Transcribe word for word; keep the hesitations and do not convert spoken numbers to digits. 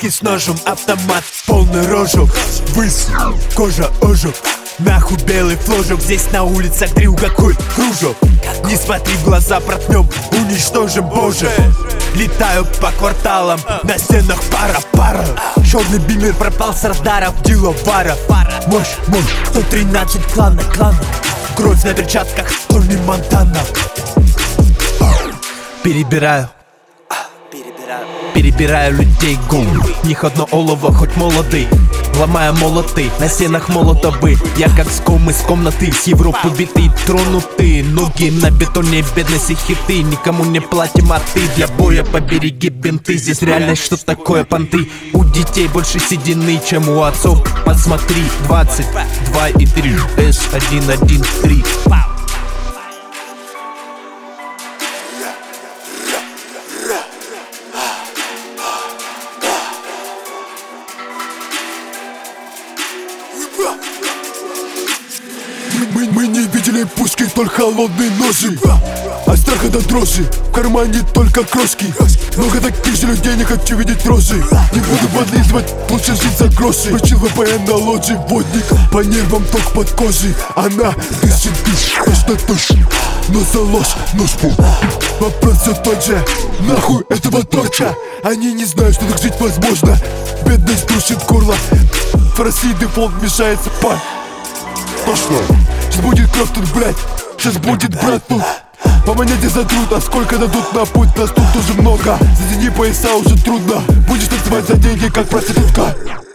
полицейский с ножом, автомат полный рожок. Высу, кожа ожог, нахуй белый фложок. Здесь на улицах дрил какой кружок. Не смотри в глаза, проткнем, уничтожим, боже. Летаю по кварталам, на стенах пара-пара. Черный бимер пропал с радаров, дело вара. Мощь, мощь, сто тринадцать клана, клана. Кровь на перчатках, Тони Монтана. Перебираю, перебираю людей гум. Них одно олово, хоть молодый. Ломая молоты, на стенах молотовы. Я как ском из комнаты, с Европы битый, тронутые. Ноги на бетоне, бедности хиты. Никому не платим, а ты для боя побереги бинты. Здесь реальность, что такое понты. У детей больше седины, чем у отцов. Посмотри, двадцать два и три, эс один один три. Мы, мы не видели пушки, только холодные ножи. От страха до дрожи, в кармане только крошки. Много таких же людей, не хочу видеть рожи. Не буду подлизывать, лучше жить за гроши. Включил вэ пэ эн на лоджии, водник. По нервам ток под кожей. Она дышит, дышит, точно точно. Но за ложь, нож пул. Вопрос все тот же, нахуй этого точно. Они не знают, что так жить возможно. Бедность душит горло. В России дефолт мешается по. Пошло. Сейчас будет кровь тут, блять. Сейчас будет брат тут. По монете затрут, а сколько дадут на путь? Нас тут тоже много. Затяни пояса, уже трудно. Будешь танцевать за деньги, как проститутка.